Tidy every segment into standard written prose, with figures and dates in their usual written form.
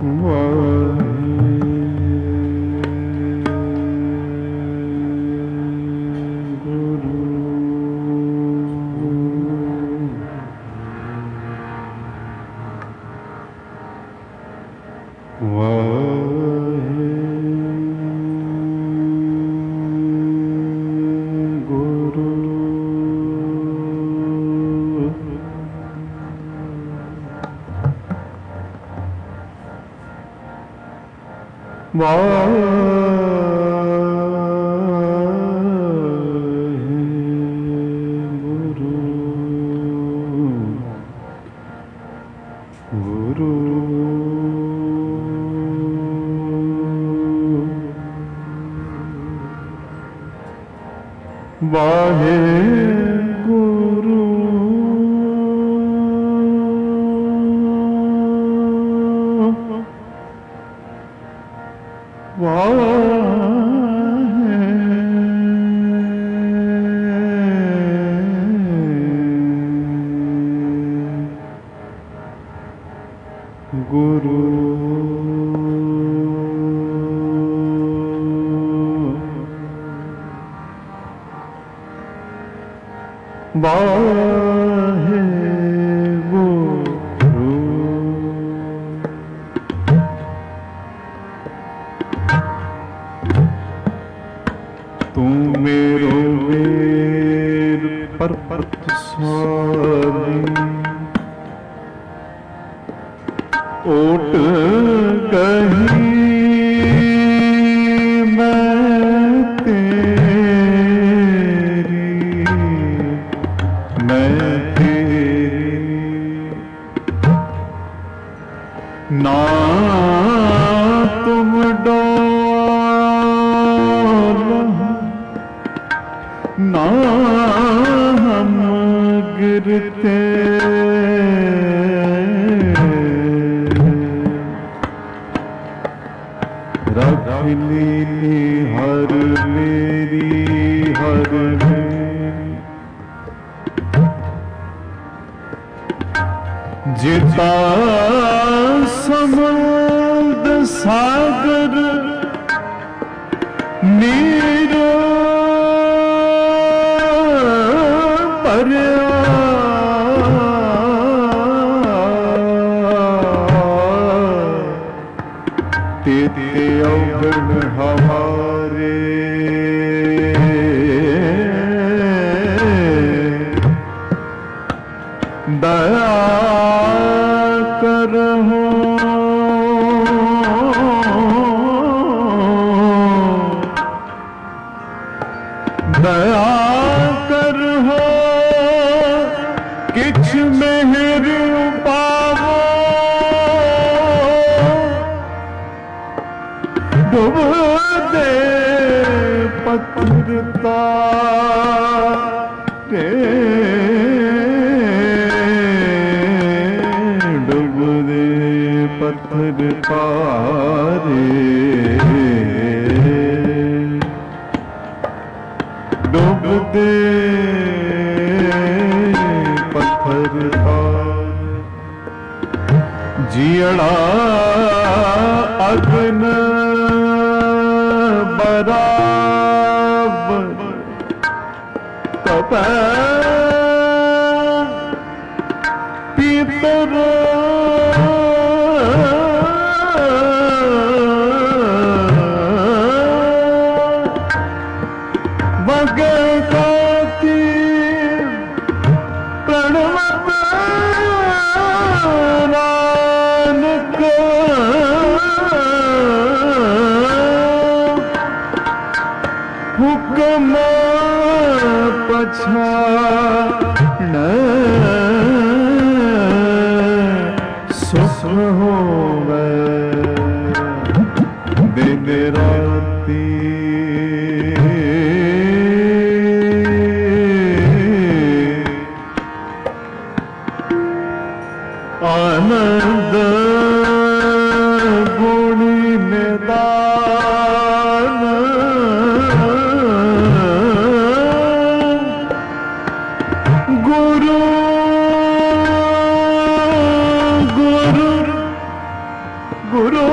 गुरु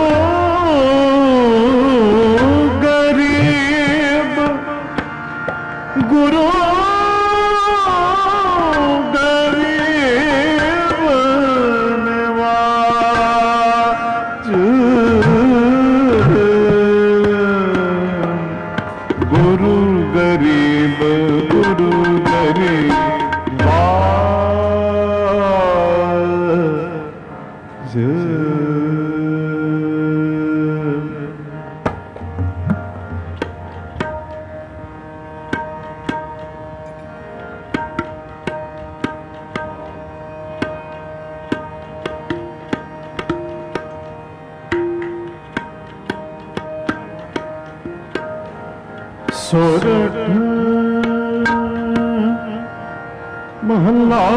गुरु गरीब सोरठ महला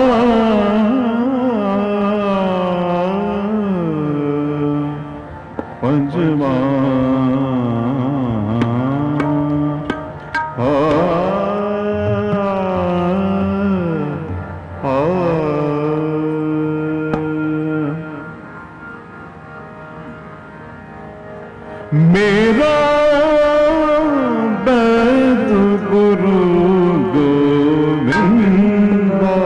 पंचमा मेरा बैद गुरु गोविंदा,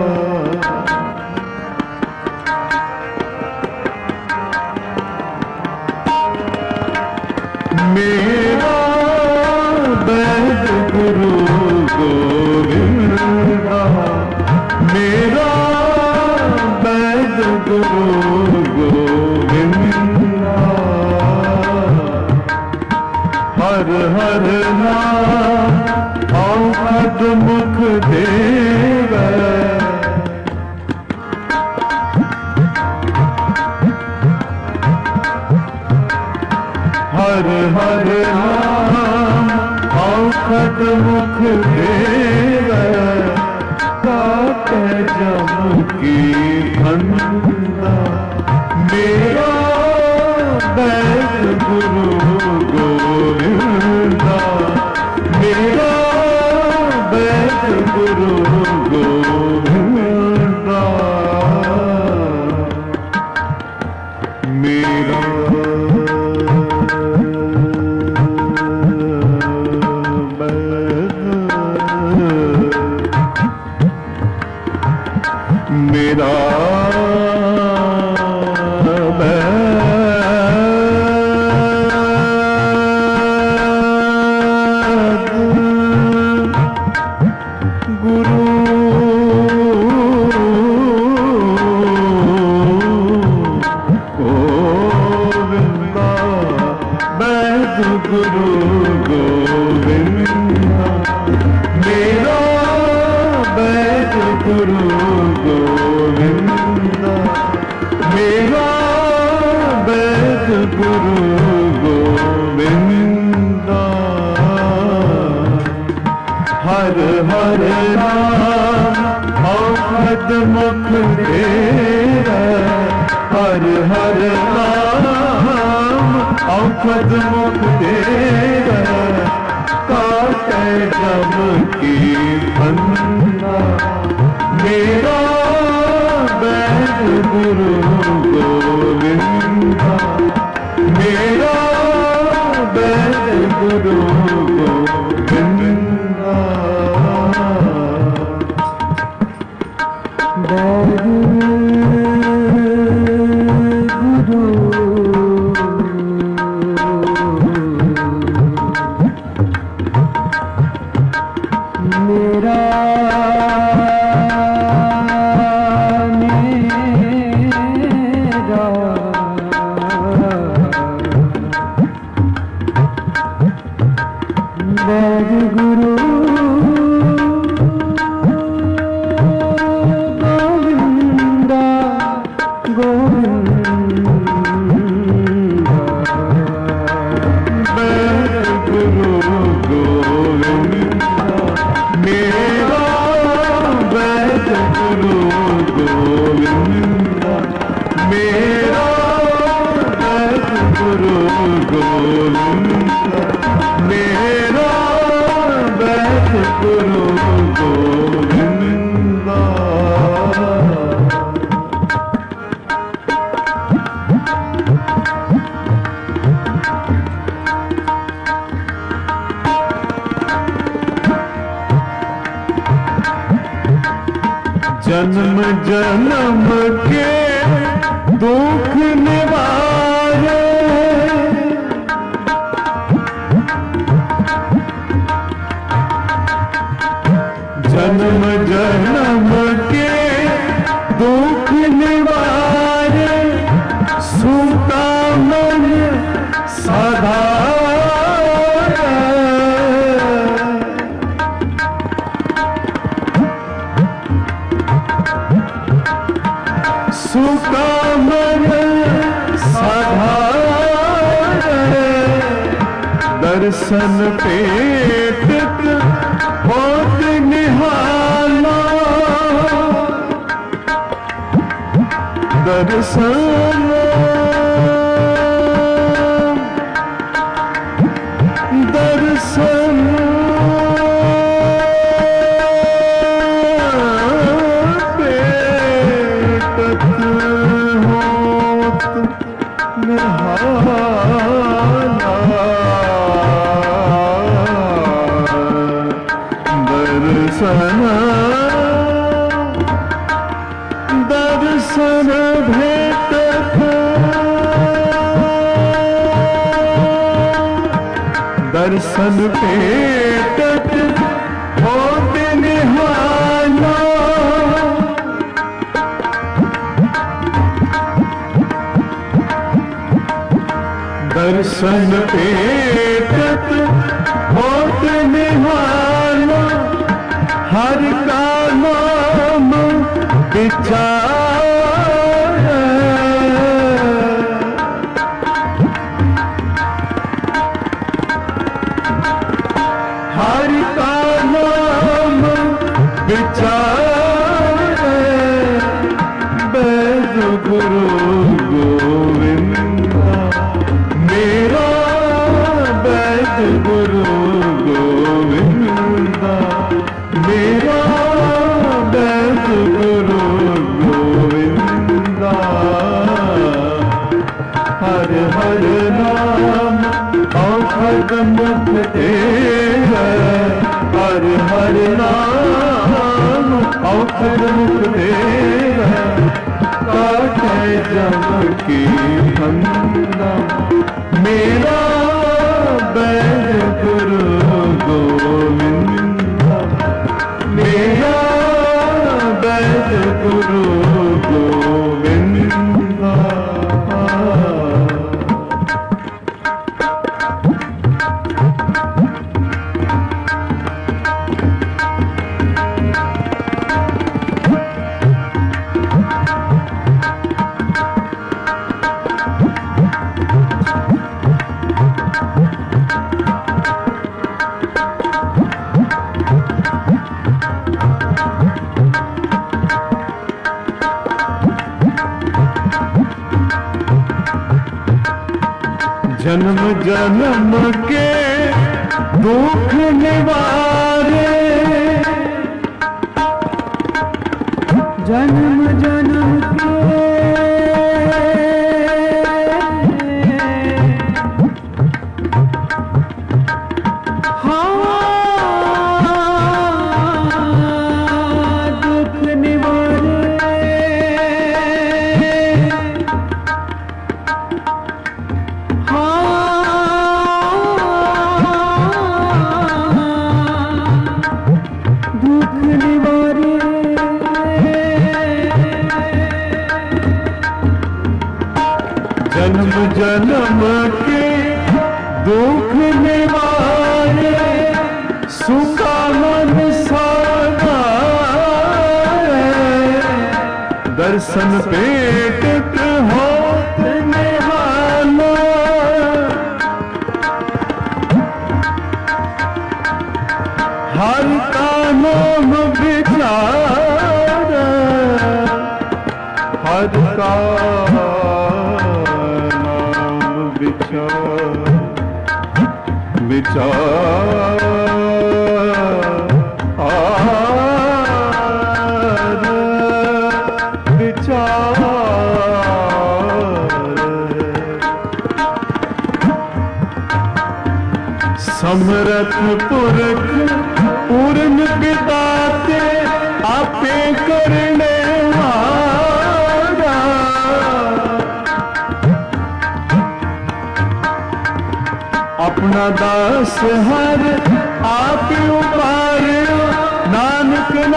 मेरा बैद गुरु गोविंदा, मेरा बैद गुरु गोविंदा, हर हर नाम औखद मुख देवै, हर हर नाम औखद मुख देवै, काटे जम की फंदा, मेरा बैद गुरु गोविंदा, मेरा बैद गुरु गोविंदा, मेरा मेरा गुरु गोविंदा, बैद गुरु गोविंदा, मेरा बैद गुरु गोविंदा, मेरा बैद गुरु गोविंदा, हर हर नाम औखद मुख तेरा, हर हर नाम औखद मुख तेरा, काटे जम की फंदा, मेरा बैद गुरु गोविंदा, मेरा बैद गुरु गोविंदा, बैद गुरु मेरा बैद गुरु गोविंदा, गोविंदा, बैद गुरु गोविंदा, मेरा बैद गुरु गोविंदा, मेरा बैद गुरु गोविंदा, मेरा बैद गुरु गोविंदा, जन्म जन्म के दुख निवारे, जन्म जन्म के दुख निवारे सूता मन सदा सूता मन सदा दर्शन पेटक होत निहाना दर्शन दर्शन पेटक होत निहाना दर्शन दर्शन भेटत दर्शन भेटत होत निहाना दर्शन भेटत होत निहाना हर का नाम विचार हर का नाम विचार वैद गुरु गोविंदा मेरा वैद गुरु गोविंदा मेरा वैद गुरु गोविंदा हर हर नाम औषध मुख तेरा हर हर नाम औषध मुख तेरा काटे जम की फंदा मेरा वैद गुरु गोविंदा मेरा वैद गुरु गोविंदा जन्म जन्म के दुख निवारे जन्म जन्म के दुख निवारे जन्म जन्म के दुख निवारे सुखा मन सारा दर्शन पेटक होत निहाना हर का नाम विचार हर का विचार विचार समरथ पुरख पूर्ण बिताते आपे करने वाला अपना दास हर आप उबार नानक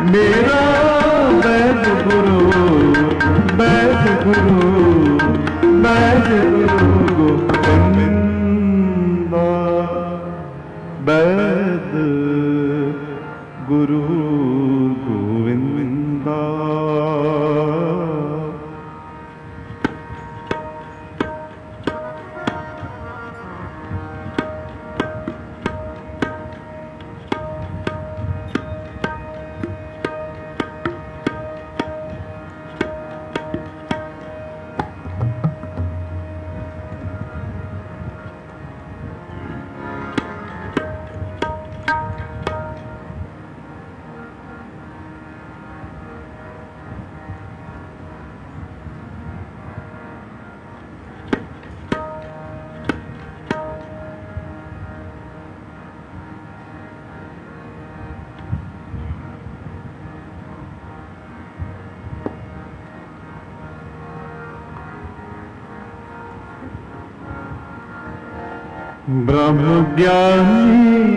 मेरा वैद गुरु, वैद गुरु, वैद गुरु गोविंदा, वैद गुरु गोविंदा। ब्रह्म ज्ञानी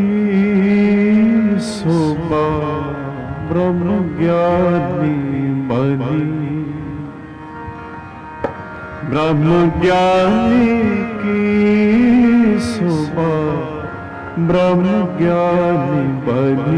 की शोभा, ब्रह्म ज्ञानी बनी, ब्रह्म ज्ञानी की शोभा, ब्रह्म ज्ञानी बनी।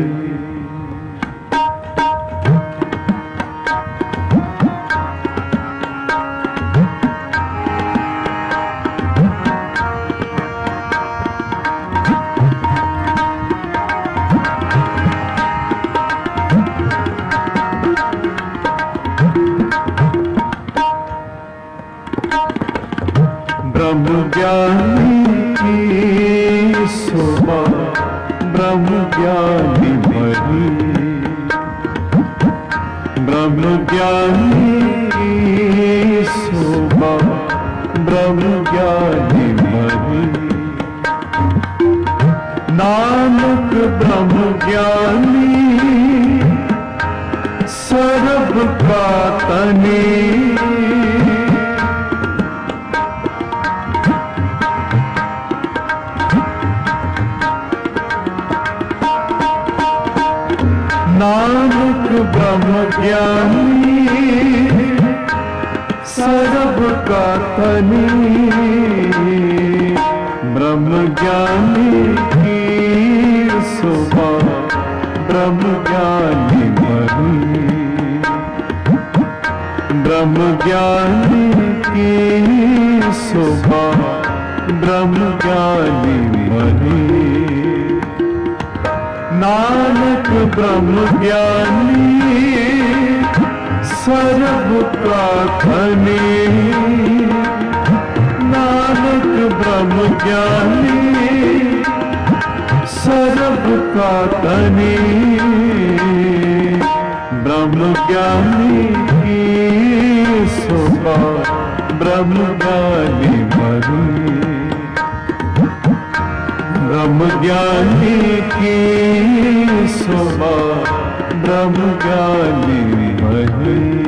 ब्रह्म ज्ञानी की शोभा, ब्रह्म ज्ञानी बनी, ब्रह्म ज्ञानी की शोभा, ब्रह्म ज्ञानी बनी। नानक ब्रह्म ज्ञानी सर्व का तनी, नानक ब्रह्म ज्ञानी सर्व का तनी, ब्रह्म ज्ञानी की शोभा, ब्रह्म ज्ञानी बनी, ब्रह्म ज्ञानी की शोभा, ब्रह्म ज्ञानी बनी। नानक ब्रह्म ज्ञानी सर्व का धनी, नानक ब्रह्म ज्ञानी सर्व का धनी, ब्रह्म ज्ञानी की शोभा, ब्रह्म ज्ञानी बनी, ब्रह्म ज्ञानी की शोभा, ब्रह्म ज्ञानी बनी।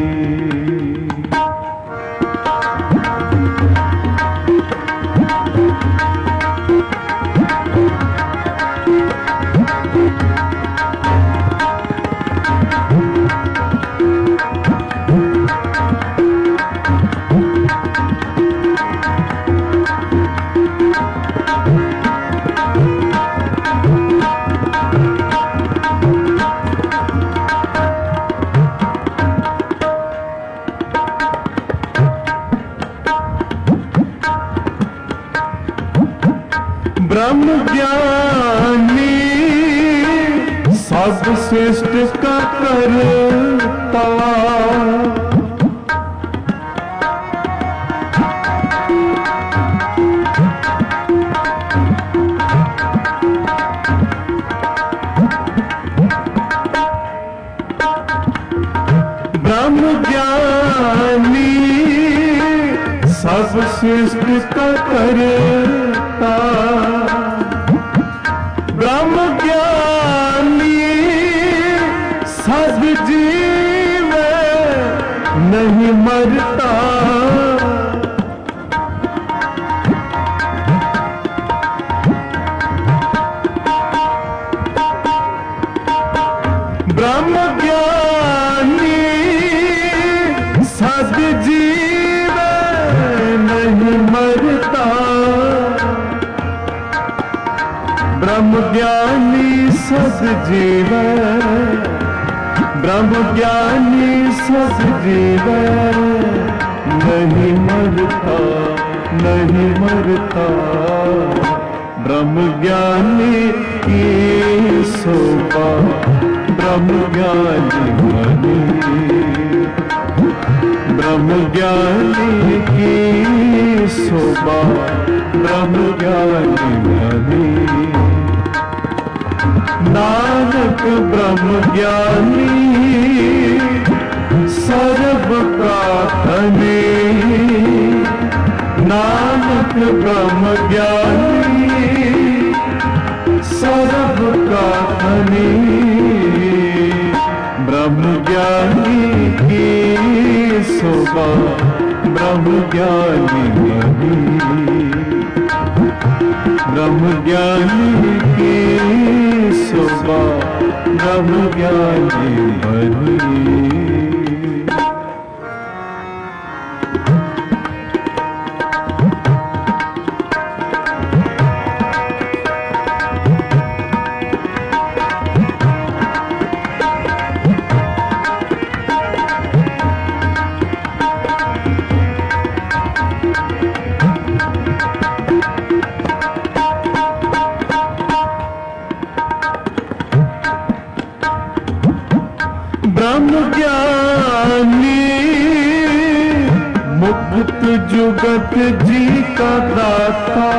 ब्रह्म ज्ञानी सब श्रेष्ठ का करता, ब्रह्म ज्ञानी सब श्रेष्ठ का करता, ब्रह्म ज्ञानी सब जीव नहीं मरता, ब्रह्म ब्रह्म ज्ञानी सद जीवे नहीं मरता, ब्रह्म ज्ञानी सद जीवे, ब्रह्म ज्ञानी सद जीवे नहीं मरता, नहीं मरता। ब्रह्म ज्ञानी की शोभा ब्रह्म ज्ञानी बनी, ब्रह्म ज्ञानी की शोभा ब्रह्म ज्ञानी बनी। नानक ब्रह्म ज्ञानी सर्व प्रार्थने, नानक ब्रह्म ज्ञानी सर्व प्रार्थने। ब्रह्म ज्ञानी की शोभा ब्रह्म ज्ञानी बनी, ब्रह्म ज्ञानी की शोभा ब्रह्म ज्ञानी बनी। ब्रह्म ज्ञानी मुक्त जुगत जी का दाता,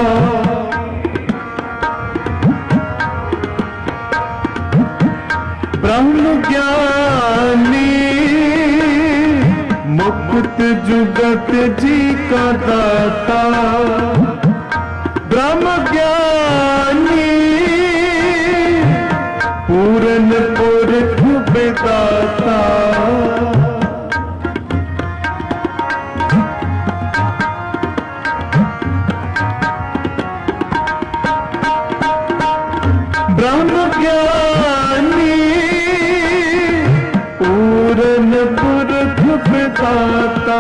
ब्रह्म ज्ञानी मुक्त जुगत जी का दाता, ब्रह्म ज्ञानी पूरन पुरख विदाता, ब्रह्म ज्ञानी पूरन पुरख विदाता,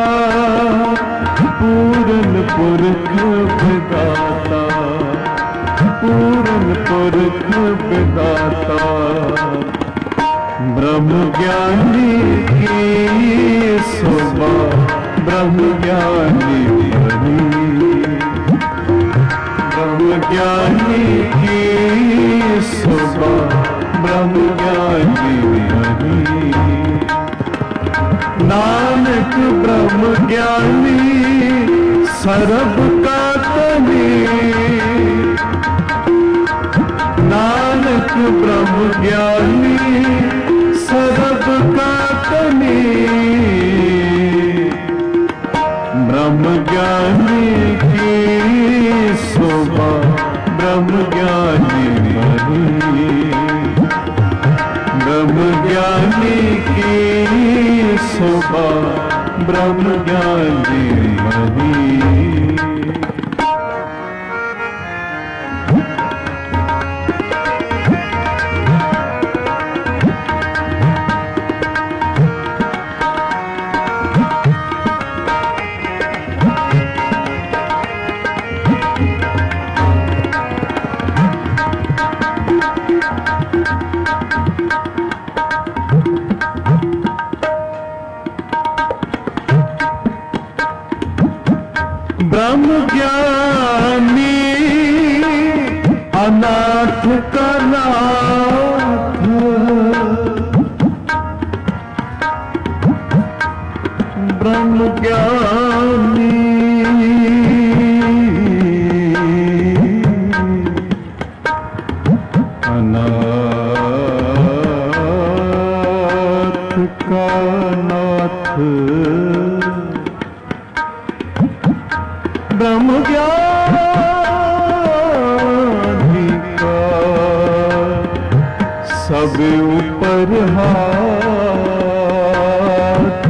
पूरन पुरख विदाता, पूरन पुरख विदाता। ब्रह्म ज्ञानी की शोभा ब्रह्म ज्ञानी बनी, ब्रह्म ज्ञानी की शोभा ब्रह्म ज्ञानी बनी। नानक ब्रह्म ज्ञानी सर्व का तनी, नानक ब्रह्म ज्ञानी सर्व का तनी। ब्रह्म ज्ञानी की शोभा ब्रह्म ज्ञानी बनी, ब्रह्म ज्ञानी की शोभा ब्रह्म ज्ञानी बनी। ब्रह्म ज्ञानी अनाथ का नाथ, ब्रह्म ज्ञानी अनाथ का नाथ, ब्रह्म ज्ञानी का सब ऊपर हाथ।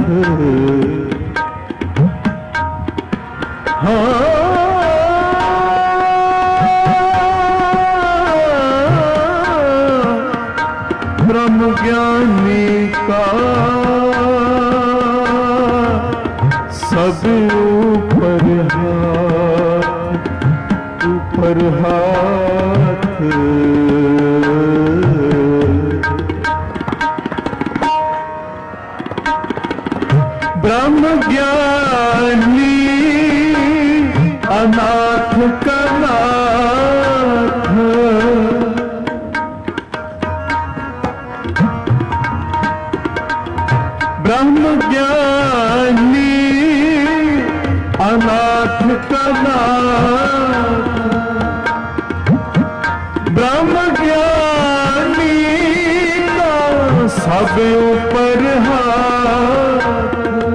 हाँ ब्रह्म ज्ञानी का सब ऊपर हाथ ब्रह्म ज्ञानी अनाथ का नाथ ब्रह्म ज्ञानी अनाथ का नाथ ब्रह्म ज्ञानी का सब ऊपर हाथ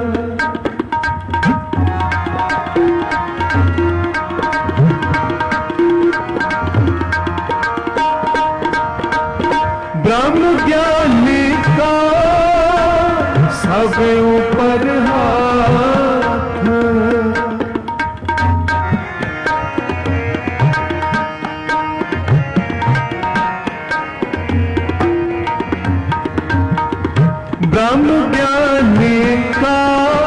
ब्रह्म ज्ञानी का सब ऊपर हाथ ब्रह्म ज्ञानी का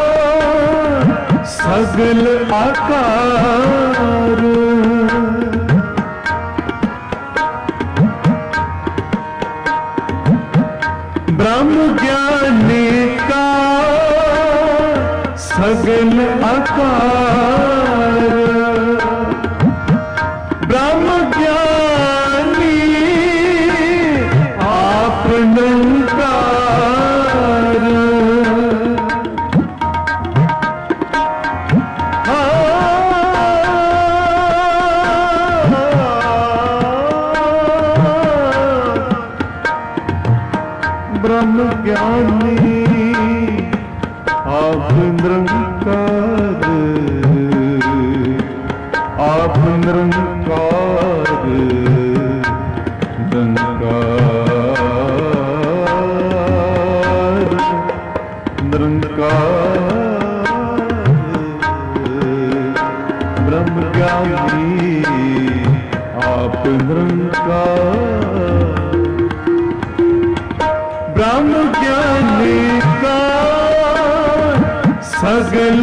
सगल आकार ब्रह्म ज्ञानी का सगल आकार ब्रह्म ज्ञानी आप निरंकार ब्रह्म ज्ञानी आप निरंकार आप निरंकार ब्रह्म ज्ञानी आप निरंकार ब्रह्म ज्ञानी का सगल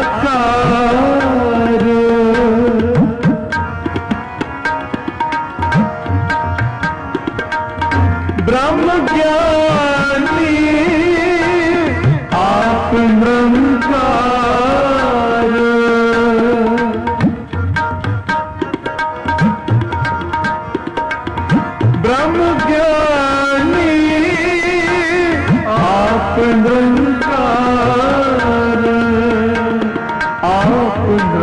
आकार ब्रह्म ज्ञानी आप निरंकार ब्रह्म ज्ञानी आप निरंकार आप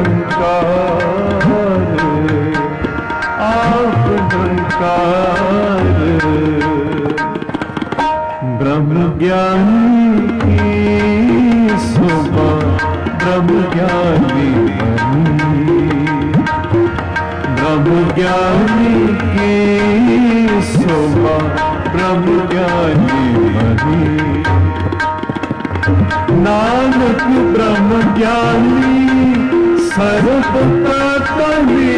निरंकार आप निरंकार ब्रह्म ज्ञानी की शोभा ब्रह्म ज्ञानी बनी ब्रह्म ज्ञानी की शोभा ब्रह्म ज्ञानी बनी नानक ब्रह्म ज्ञानी सर्व का तनी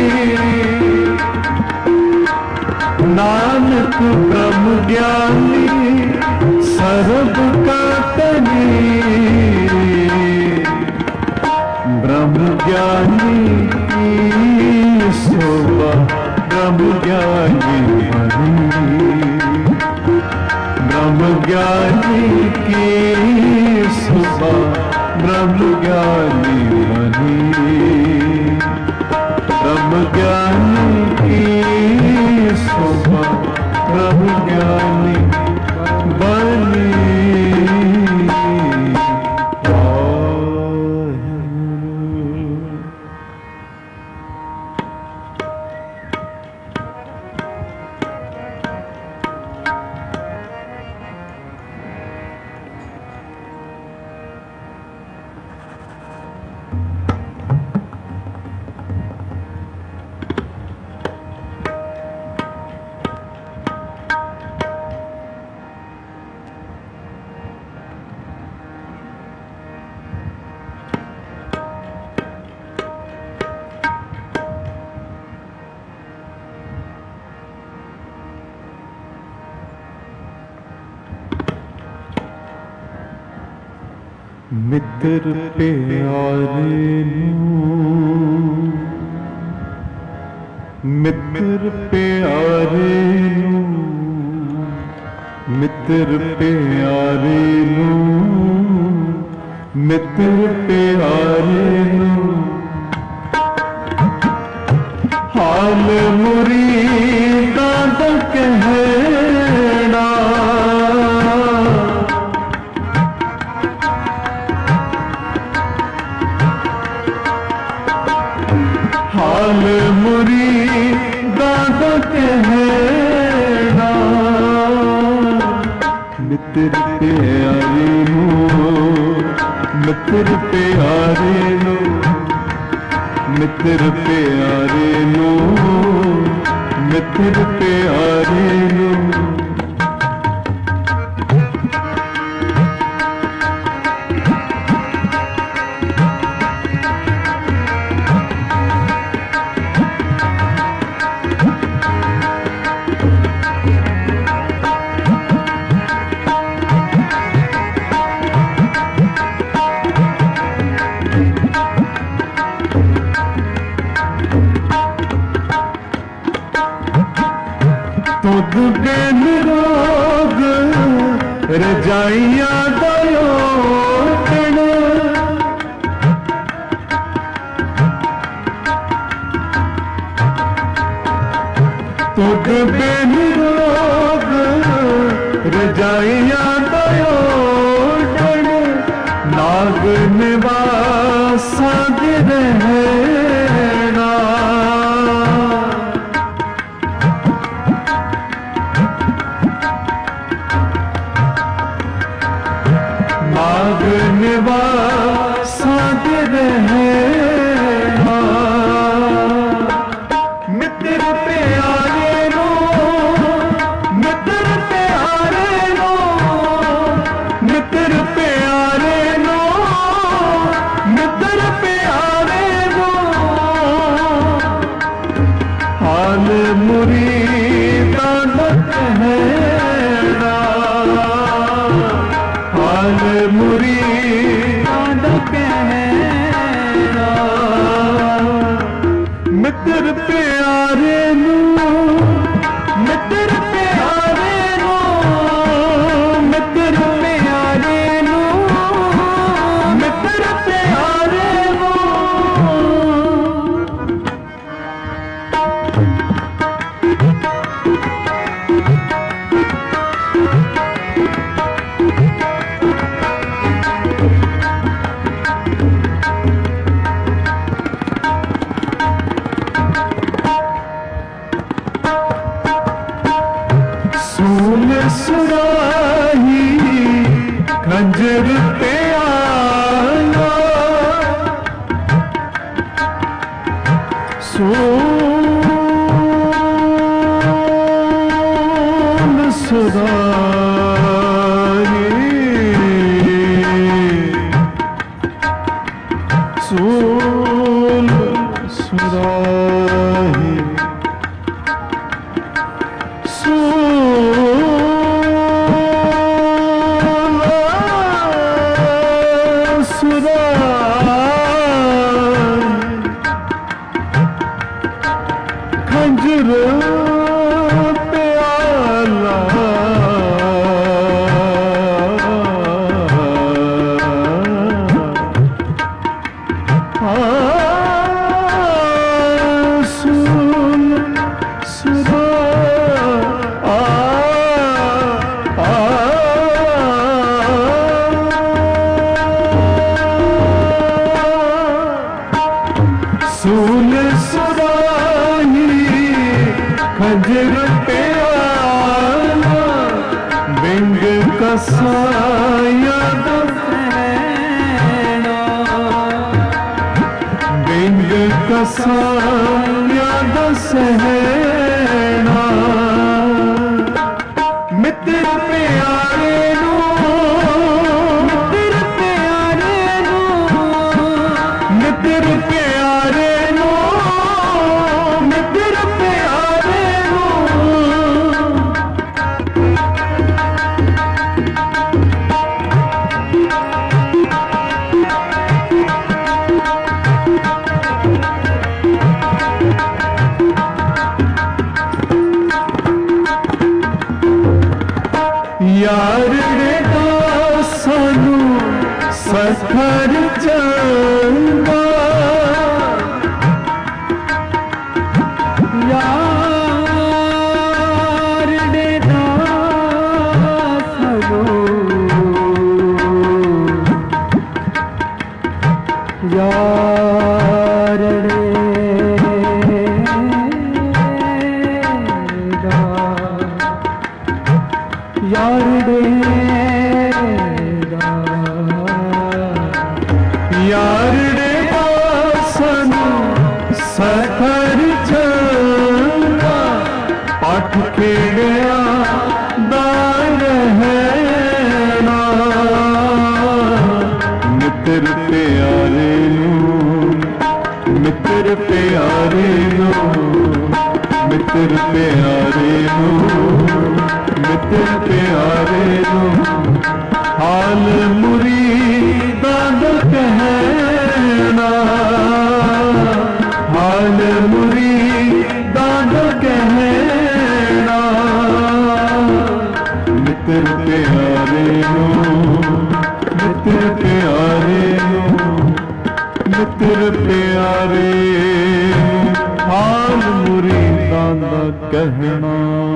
नानक ब्रह्म ज्ञानी सर्व का तनी ब्रह्म ज्ञानी की शोभा ब्रह्म ज्ञानी बनी ब्रह्म ज्ञानी की शोभा ब्रह्म ज्ञानी बनी ब्रह्म ज्ञानी की शोभा ब्रह्म ज्ञानी बनी मित्र प्यारे नू, मित्र प्यारे नू, मित्र प्यारे नू, मित्र प्यारे नू, हाल मुरीदां दा कहना, हाल मुरीदां दा कहना, मित्र प्यारे नू, मित्र प्यारे नू, मित्र प्यारे नू, मित्र प्यारे नू, तुद बिन रोग रजाइयां दयोटन, तुद बिन रोग रजाइयां दयोटन, नाग निवासा दे रहना, नाग निवासा दे रहना, मित्र प्यारे नू, मित्र प्यारे नू, मित्र प्यारे नू, मित्र प्यारे नू, हाल मुरीदां दा कहना, हाल मुरीदां दा कहना, मित्र प्यारे नू, मित्र प्यारे नू, मित्र प्यारे नू, मित्र प्यारे नू, सूल सुराही खंजर पे आया, सूल सुराही, सूल सुराही, खंजर प्याला, सुन सुरा सूल सुराही खंजर प्याला, बिंग कसाया दसैना, बिंग कसाया दसैना, मित्र प्यारे नू, मित्र प्यारे नू, मित्र प्यारे नू, मित्र प्यारे नू, सखर चंगा यार डेरा सनो यार यार डेरा सनु सखर चंगा पठ खेड़िया दार है ना मित्र प्यारे मित्र प्यारे मित्र प्यारे मित्र प्यारे हाल मुरीदां दा कहना हाल मुरीदां दा कहना मित्र प्यारे मित्र प्यारे मित्र प्यारे हाल मुरीदां दा कहना।